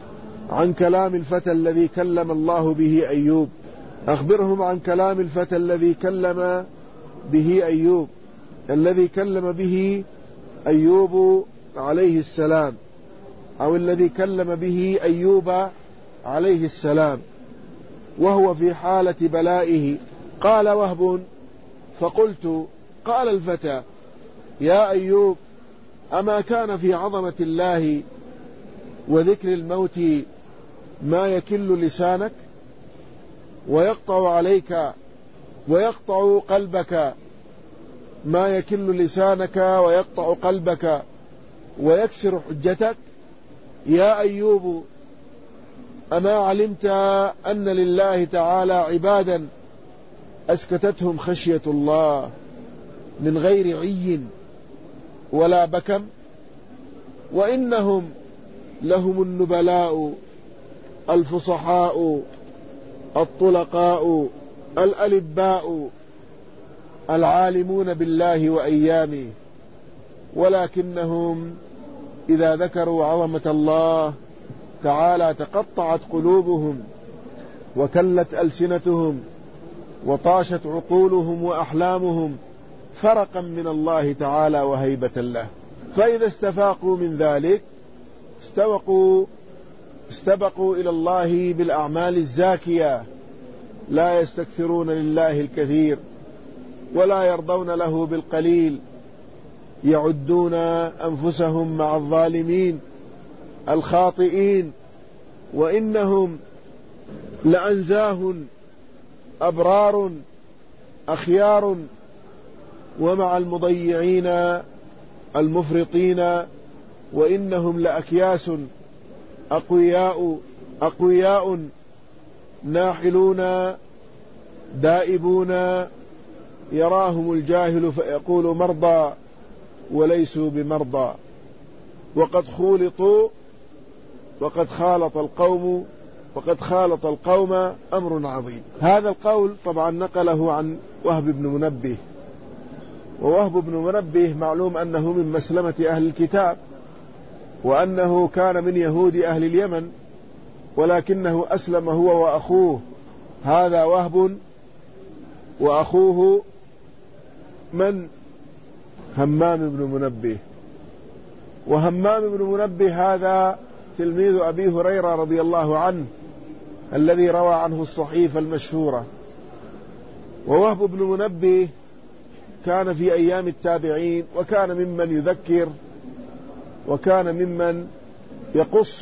S1: عن كلام الفتى الذي كلم الله به أيوب. أخبرهم عن كلام الفتى الذي كلم به أيوب، الذي كلم به أيوب عليه السلام، أو الذي كلم به أيوب عليه السلام وهو في حالة بلائه. قال وهب فقلت: قال الفتى: يا أيوب، أما كان في عظمة الله وذكر الموت ما يكل لسانك ويقطع عليك ويقطع قلبك، ما يكل لسانك ويقطع قلبك ويكسر حجتك؟ يا أيوب، أما علمت أن لله تعالى عبادا أسكتتهم خشية الله من غير عي ولا بكم، وإنهم لهم النبلاء الفصحاء الطلقاء الألباء العالمون بالله وأيامه، ولكنهم إذا ذكروا عظمة الله تعالى تقطعت قلوبهم وكلت ألسنتهم وطاشت عقولهم وأحلامهم فرقا من الله تعالى وهيبة له. فإذا استفاقوا من ذلك استبقوا إلى الله بالأعمال الزاكية، لا يستكثرون لله الكثير ولا يرضون له بالقليل، يعدون أنفسهم مع الظالمين الخاطئين، وإنهم لأنزاه أبرار أخيار، ومع المضيعين المفرطين، وإنهم لأكياس أقوياء ناحلون دائبون، يراهم الجاهل فيقول مرضى وليسوا بمرضى، وقد خولطوا وقد خالط القوم أمر عظيم. هذا القول طبعا نقله عن وهب بن منبه، ووهب بن منبه معلوم أنه من مسلمة أهل الكتاب، وأنه كان من يهود أهل اليمن، ولكنه أسلم هو وأخوه. هذا وهب، وأخوه من؟ همام بن منبه. وهمام بن منبه هذا تلميذ أبي هريرة رضي الله عنه الذي روى عنه الصحيفة المشهورة. ووهب بن منبه كان في أيام التابعين، وكان ممن يذكر، وكان ممن يقص،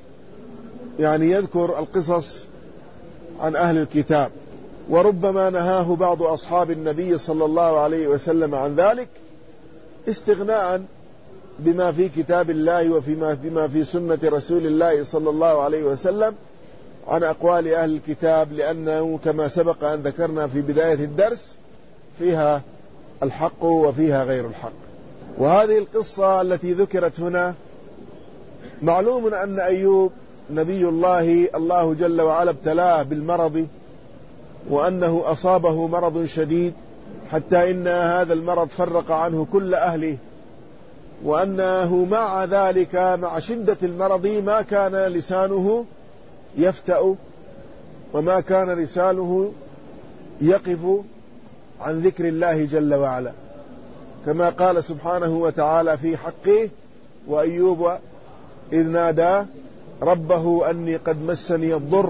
S1: يعني يذكر القصص عن أهل الكتاب، وربما نهاه بعض أصحاب النبي صلى الله عليه وسلم عن ذلك استغناء بما في كتاب الله وبما في سنة رسول الله صلى الله عليه وسلم عن أقوال أهل الكتاب، لأنه كما سبق أن ذكرنا في بداية الدرس فيها الحق وفيها غير الحق. وهذه القصة التي ذكرت هنا معلوم أن أيوب نبي الله جل وعلا ابتلاه بالمرض، وأنه أصابه مرض شديد حتى إن هذا المرض فرق عنه كل أهله، وأنه مع ذلك مع شدة المرض ما كان لسانه يفتأ، وما كان لسانه يقف عن ذكر الله جل وعلا، كما قال سبحانه وتعالى في حقه: وأيوب إذ نادى ربه أني قد مسني الضر،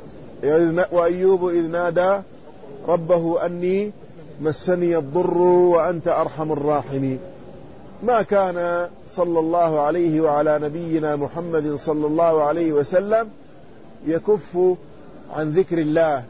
S1: وأيوب إذ نادى ربه أني مسني الضر وأنت أرحم الراحمين. ما كان صلى الله عليه وعلى نبينا محمد صلى الله عليه وسلم يكف عن ذكر الله،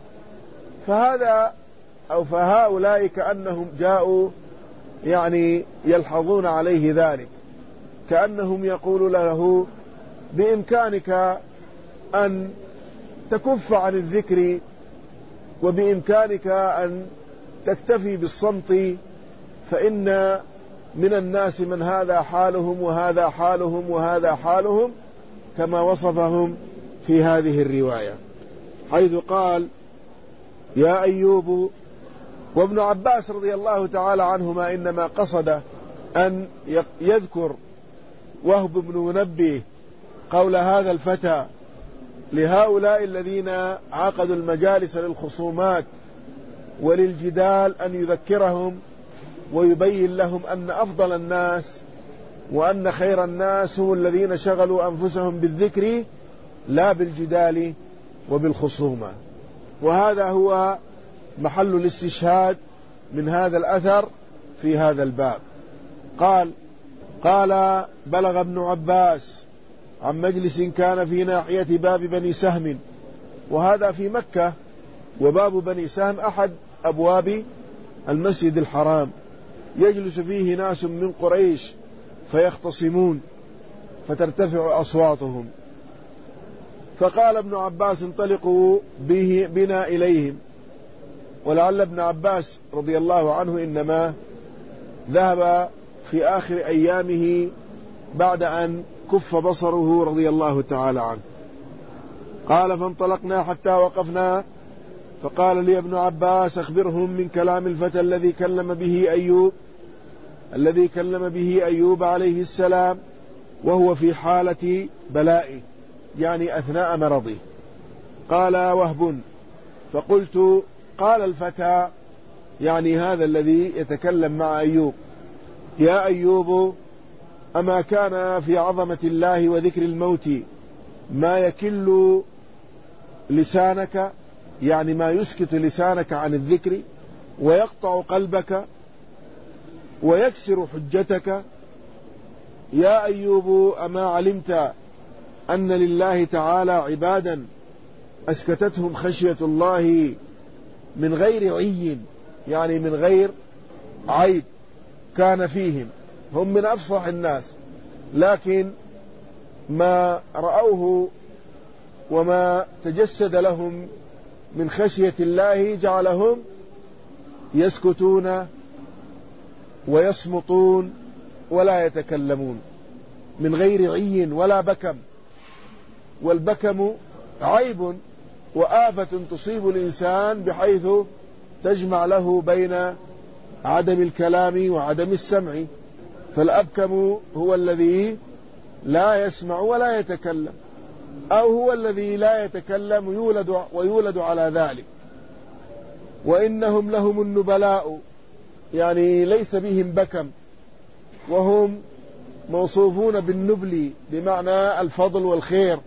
S1: فهؤلاء كأنهم جاءوا يعني يلحظون عليه ذلك، كأنهم يقولون له: بإمكانك أن تكف عن الذكر، وبإمكانك أن تكتفي بالصمت، فإن من الناس من هذا حالهم وهذا حالهم وهذا حالهم، كما وصفهم في هذه الرواية، حيث قال: يا أيوب. وابن عباس رضي الله تعالى عنهما إنما قصد أن يذكر وهب بن منبه قول هذا الفتى لهؤلاء الذين عقدوا المجالس للخصومات وللجدال أن يذكرهم ويبين لهم أن أفضل الناس وأن خير الناس هم الذين شغلوا أنفسهم بالذكر لا بالجدال وبالخصومة. وهذا هو محل الاستشهاد من هذا الأثر في هذا الباب. قال بلغ ابن عباس عن مجلس كان في ناحية باب بني سهم، وهذا في مكة، وباب بني سهم أحد أبواب المسجد الحرام، يجلس فيه ناس من قريش فيختصمون فترتفع أصواتهم، فقال ابن عباس انطلقوا بنا إليهم. ولعل ابن عباس رضي الله عنه إنما ذهب في آخر أيامه بعد أن كف بصره رضي الله تعالى عنه. قال فانطلقنا حتى وقفنا، فقال لي ابن عباس أخبرهم من كلام الفتى الذي كلم به أيوب عليه السلام وهو في حالة بلائه، يعني أثناء مرضه. قال وهب، فقلت قال الفتى، يعني هذا الذي يتكلم مع أيوب: يا أيوب، أما كان في عظمة الله وذكر الموت ما يكل لسانك، يعني ما يسكت لسانك عن الذكر ويقطع قلبك ويكسر حجتك؟ يا أيوب، أما علمت أن لله تعالى عبادا أسكتتهم خشية الله من غير عي، يعني من غير عيب كان فيهم، هم من أفصح الناس، لكن ما رأوه وما تجسد لهم من خشية الله جعلهم يسكتون ويصمتون ولا يتكلمون من غير عي ولا بكم. والبكم عيب وآفة تصيب الإنسان بحيث تجمع له بين عدم الكلام وعدم السمع. فالأبكم هو الذي لا يسمع ولا يتكلم، أو هو الذي لا يتكلم ويولد على ذلك. وإنهم لهم النبلاء، يعني ليس بهم بكم، وهم موصوفون بالنبل بمعنى الفضل والخير،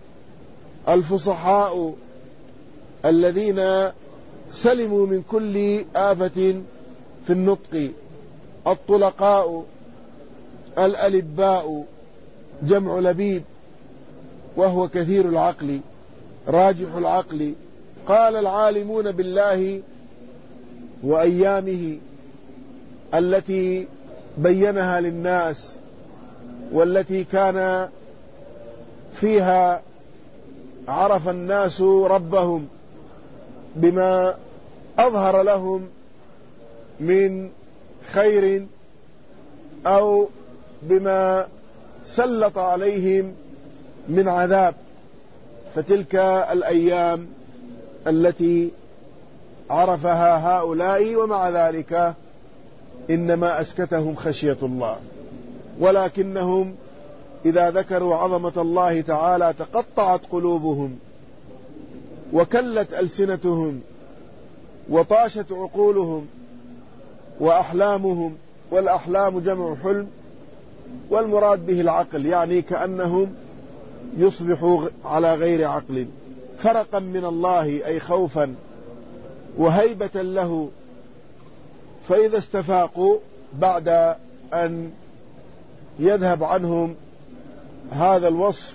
S1: الفصحاء الذين سلموا من كل آفة في النطق، الطلقاء الألباء، جمع لبيب وهو كثير العقل راجح العقل. قال العالمون بالله وأيامه التي بينها للناس والتي كان فيها عرف الناس ربهم بما أظهر لهم من خير أو بما سلط عليهم من عذاب. فتلك الأيام التي عرفها هؤلاء، ومع ذلك إنما أسكتهم خشية الله، ولكنهم إذا ذكروا عظمة الله تعالى تقطعت قلوبهم وكلت ألسنتهم وطاشت عقولهم وأحلامهم، والأحلام جمع حلم، والمراد به العقل، يعني كأنهم يصبحوا على غير عقل، فرقا من الله أي خوفا وهيبة له. فإذا استفاقوا بعد أن يذهب عنهم هذا الوصف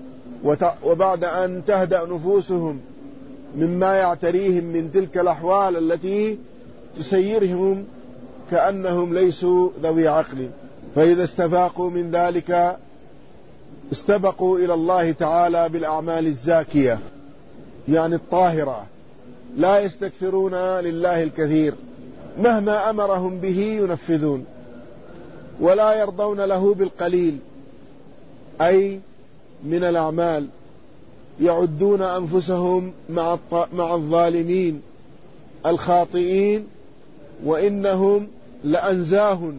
S1: وبعد أن تهدأ نفوسهم مما يعتريهم من تلك الأحوال التي تسيرهم كأنهم ليسوا ذوي عقل، فإذا استفاقوا من ذلك استبقوا إلى الله تعالى بالأعمال الزاكية، يعني الطاهرة، لا يستكثرون لله الكثير، مهما أمرهم به ينفذون، ولا يرضون له بالقليل أي من الأعمال، يعدون أنفسهم مع الظالمين الخاطئين، وإنهم لأنزاه،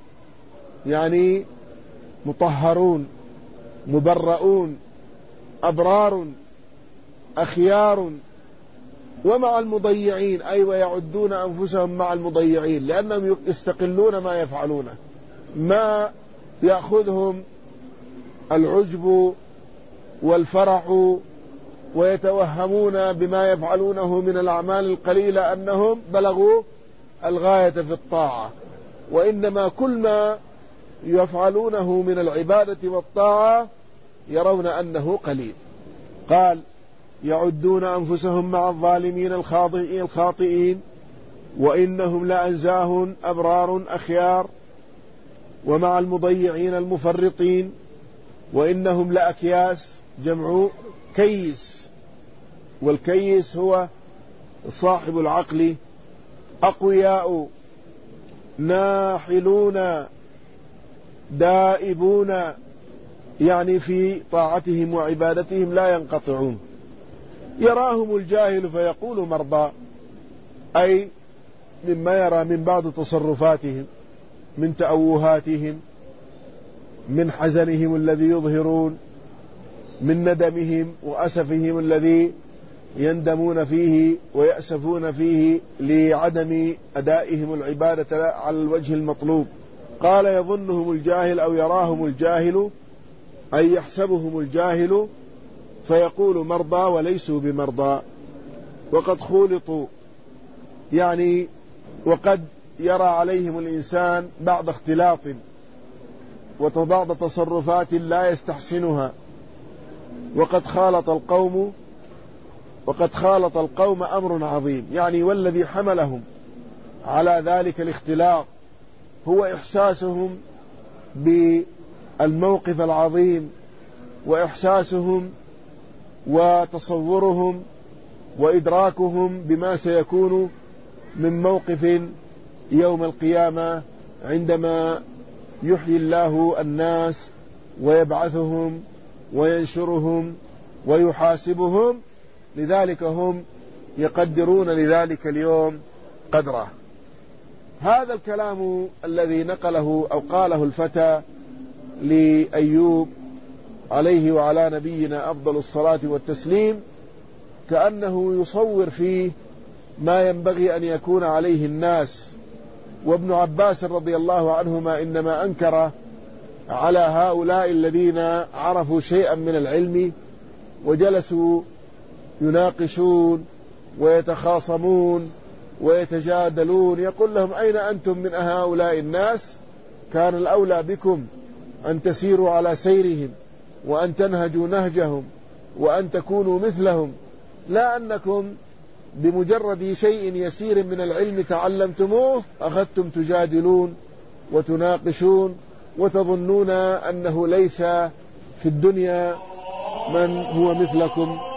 S1: يعني مطهرون مبرؤون أبرار أخيار ومع المضيعين، أي ويعدون أنفسهم مع المضيعين، لأنهم يستقلون ما يفعلونه، ما يأخذهم العجب والفرح ويتوهمون بما يفعلونه من الأعمال القليلة أنهم بلغوا الغاية في الطاعة، وإنما كل ما يفعلونه من العبادة والطاعة يرون أنه قليل. قال: يعدون أنفسهم مع الظالمين الخاطئين وإنهم لأنزاه أبرار أخيار، ومع المضيعين المفرطين وإنهم لأكياس، جمع كيس، والكيس هو صاحب العقل، أقوياء ناحلون دائبون، يعني في طاعتهم وعبادتهم لا ينقطعون. يراهم الجاهل فيقول مرضى، أي مما يرى من بعض تصرفاتهم، من تأوهاتهم، من حزنهم الذي يظهرون، من ندمهم وأسفهم الذي يندمون فيه ويأسفون فيه لعدم أدائهم العبادة على الوجه المطلوب. قال: يظنهم الجاهل أو يراهم الجاهل، أي يحسبهم الجاهل فيقول مرضى وليسوا بمرضى، وقد خولطوا، يعني وقد يرى عليهم الإنسان بعض اختلاط وبعض تصرفات لا يستحسنها، وقد خالط القوم أمر عظيم، يعني والذي حملهم على ذلك الاختلاط هو إحساسهم بالموقف العظيم، وإحساسهم وتصورهم وإدراكهم بما سيكون من موقف يوم القيامة عندما يحيي الله الناس ويبعثهم وينشرهم ويحاسبهم، لذلك هم يقدرون لذلك اليوم قدره. هذا الكلام الذي نقله أو قاله الفتى لأيوب عليه وعلى نبينا أفضل الصلاة والتسليم كأنه يصور فيه ما ينبغي أن يكون عليه الناس. وابن عباس رضي الله عنهما إنما أنكر على هؤلاء الذين عرفوا شيئا من العلم وجلسوا يناقشون ويتخاصمون ويتجادلون، يقول لهم: أين أنتم من هؤلاء الناس؟ كان الأولى بكم أن تسيروا على سيرهم وأن تنهجوا نهجهم وأن تكونوا مثلهم، لا أنكم بمجرد شيء يسير من العلم تعلمتموه أخذتم تجادلون وتناقشون وتظنون أنه ليس في الدنيا من هو مثلكم